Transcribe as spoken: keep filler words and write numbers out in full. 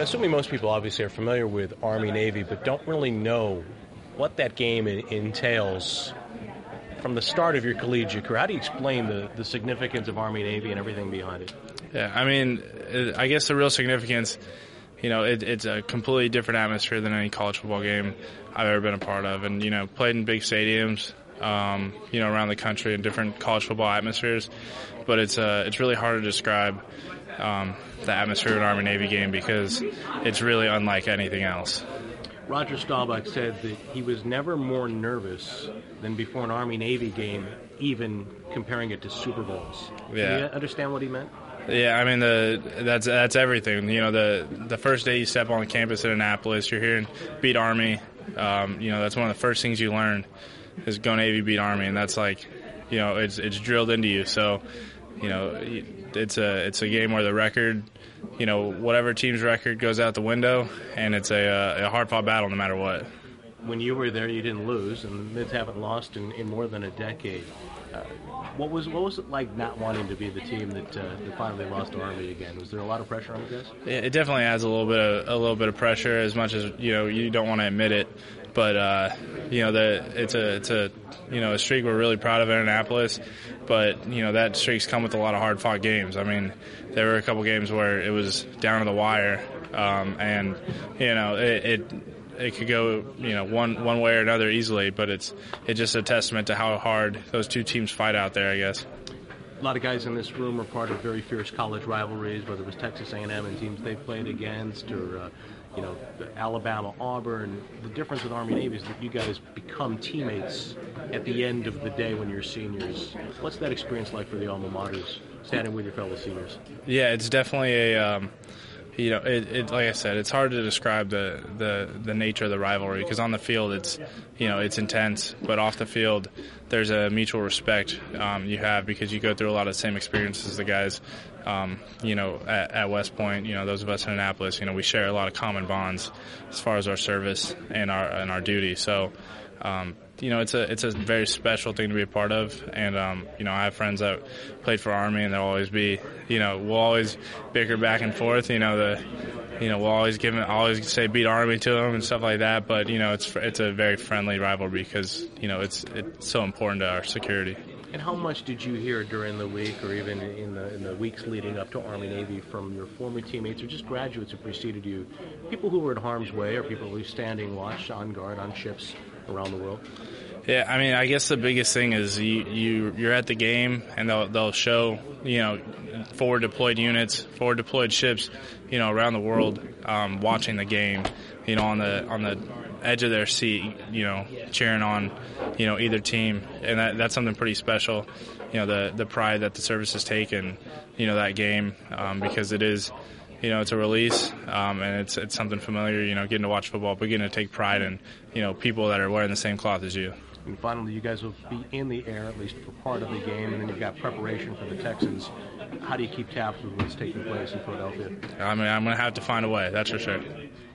assuming most people obviously are familiar with Army-Navy, but don't really know what that game entails from the start of your collegiate career. How do you explain the, the significance of Army-Navy and everything behind it? Yeah, I mean, I guess the real significance, you know, it, it's a completely different atmosphere than any college football game I've ever been a part of. And, you know, played in big stadiums, um, you know, around the country in different college football atmospheres. But it's uh, it's really hard to describe um, the atmosphere of an Army-Navy game because it's really unlike anything else. Roger Staubach said that he was never more nervous than before an Army-Navy game, even comparing it to Super Bowls. Yeah. Do you understand what he meant? Yeah, I mean, the that's that's everything. You know, the the first day you step on the campus at Annapolis, you're hearing beat Army. Um, you know, that's one of the first things you learn is go Navy, beat Army, and that's like, you know, it's it's drilled into you. So, you know, it's a it's a game where the record, you know, whatever team's record goes out the window, and it's a, a hard-fought battle no matter what. When you were there, you didn't lose, and the Mids haven't lost in, in more than a decade. Uh, what was what was it like not wanting to be the team that, uh, that finally lost to Army again? Was there a lot of pressure on you guys? It definitely adds a little bit of a little bit of pressure, as much as, you know, you don't want to admit it. But uh, you know, the it's a it's a you know a streak we're really proud of at Annapolis. But you know, that streaks come with a lot of hard fought games. I mean, there were a couple games where it was down to the wire, um, and you know it. it It could go, you know, one one way or another easily, but it's it's just a testament to how hard those two teams fight out there, I guess. A lot of guys in this room are part of very fierce college rivalries, whether it was Texas A and M and teams they played against, or uh, you know, Alabama, Auburn. The difference with Army-Navy is that you guys become teammates at the end of the day when you're seniors. What's that experience like for the alma maters, standing with your fellow seniors? Yeah, it's definitely a. Um, You know, it, it, like I said, it's hard to describe the, the, the nature of the rivalry because on the field it's, you know, it's intense, but off the field there's a mutual respect um, you have because you go through a lot of the same experiences as the guys, um, you know, at, at West Point. You know, those of us in Annapolis, you know, we share a lot of common bonds as far as our service and our and our duty. So, um, you know, it's a it's a very special thing to be a part of, and um, you know, I have friends that played for Army, and they'll always be, you know, we'll always bicker back and forth. You know, the, you know, we'll always give them, always say beat Army to them and stuff like that. But you know, it's it's a very friendly rivalry because you know it's it's so important to our security. And how much did you hear during the week, or even in the in the weeks leading up to Army-Navy, from your former teammates or just graduates who preceded you, people who were in harm's way or people who were standing watch on guard on ships around the world? Yeah, I mean, I guess the biggest thing is you, you you're at the game and they'll they'll show, you know, forward deployed units, forward deployed ships, you know, around the world, um, watching the game, you know, on the on the edge of their seat, you know, cheering on, you know, either team, and that that's something pretty special. You know, the the pride that the service has taken, you know, that game, um, because it is. You know, it's a release, um, and it's it's something familiar. You know, getting to watch football, but getting to take pride in, you know, people that are wearing the same cloth as you. And finally, you guys will be in the air at least for part of the game, and then you've got preparation for the Texans. How do you keep tabs with what's taking place in Philadelphia? I mean, I'm going to have to find a way. That's for sure.